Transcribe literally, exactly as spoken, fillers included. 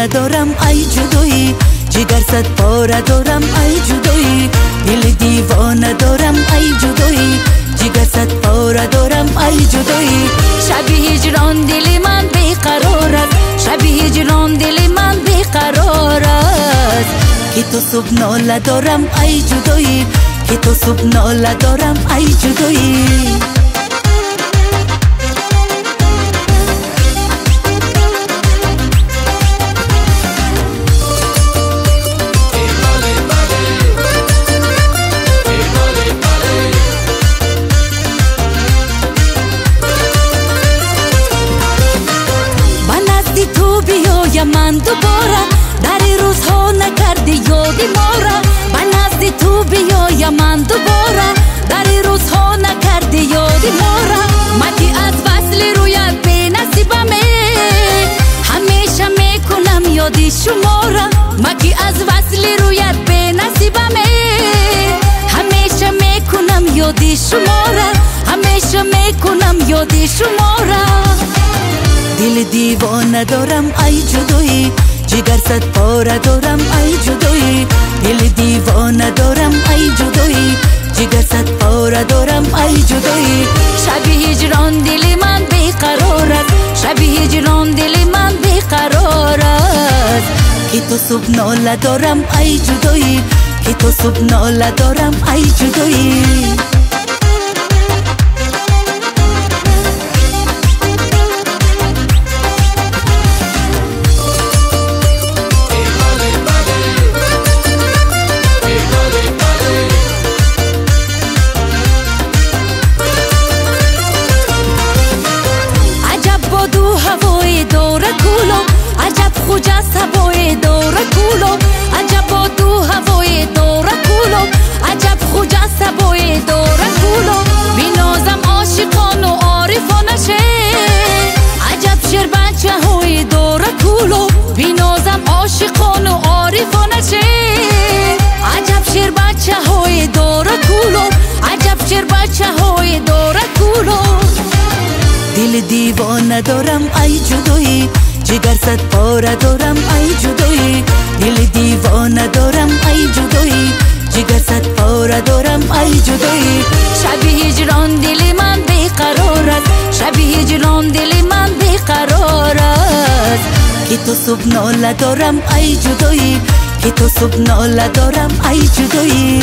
ندارم ای جدایی، جگر صد پاره دارم ای جدایی، دل دیوانه دارم ای جدایی، جگر صد پاره دارم ای جدایی. شب هجران دل من بیقرار است، شب هجران دل من بیقرار است، که تو صبح ناله دارم ای جدایی، که تو صبح ناله دارم ای جدایی. من دوباره در روزها نکردی یادی ما را، به نزد تو بیایم من دوباره در روزها نکردی یادی ما را. مگی از وصل رویت بی نصیبمه، همیشه میکنم یادی شما را. مگی از وصل رویت بی نصیبمه، همیشه میکنم یادی شما را، همیشه میکنم یادی شما را. دل دیوانه دارم ای جدایی، جگر صد پاره دارم ای جدایی، دل دیوانه دارم ای جدایی، جگر صد پاره دارم ای جدایی. شب هجران دل من بیقرار است، شب هجران دل من بیقرار است، که تو صبح ناله دارم ای جدایی، که تو صبح ناله دارم ای جدایی. عجب خوج است هوای دور کولو، عجب با دو هوای دور کولو، عجب خوج است هوای دور کولو. بینازم عاشقان و عارفانه شه، عجب شیر بچه های دور کولو، بینازم عاشقان و عارفانه شه، عجب شیر بچه های دور کولو، عجب شیر بچه های دور کولو. دل دیوانه دارم ای جدایی، جگر صد پاره دارم ای جدایی، دل دیوانه دارم ای جدایی، جگر صد پاره دارم ای جدایی. شب هجران دل من بیقرار است، شب هجران دل من بیقرار است، که تو صبح ناله دارم ای جدایی، که تو صبح ناله دارم ای جدایی.